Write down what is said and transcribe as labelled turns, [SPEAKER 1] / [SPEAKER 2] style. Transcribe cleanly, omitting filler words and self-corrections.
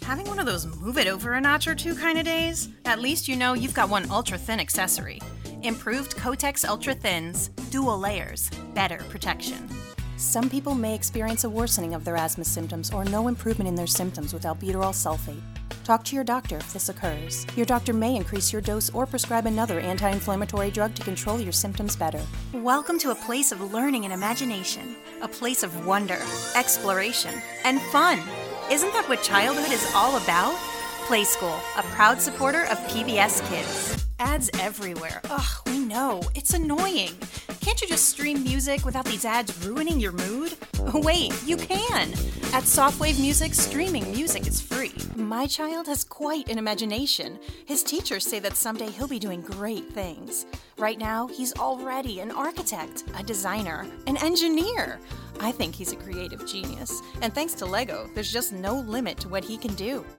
[SPEAKER 1] Having one of those move it over a notch or two kind of days? At least you know you've got one ultra-thin accessory. Improved Kotex Ultra Thins, dual layers, better protection.
[SPEAKER 2] Some people may experience a worsening of their asthma symptoms or no improvement in their symptoms with albuterol sulfate. Talk to your doctor if this occurs. Your doctor may increase your dose or prescribe another anti-inflammatory drug to control your symptoms better.
[SPEAKER 1] Welcome to a place of learning and imagination, a place of wonder, exploration, and fun. Isn't that what childhood is all about? Play School, a proud supporter of PBS Kids. Ads everywhere. Ugh, we know. It's annoying. Can't you just stream music without these ads ruining your mood? Wait, you can! At Softwave Music, streaming music is free. My child has quite an imagination. His teachers say that someday he'll be doing great things. Right now, he's already an architect, a designer, an engineer. I think he's a creative genius. And thanks to Lego, there's just no limit to what he can do.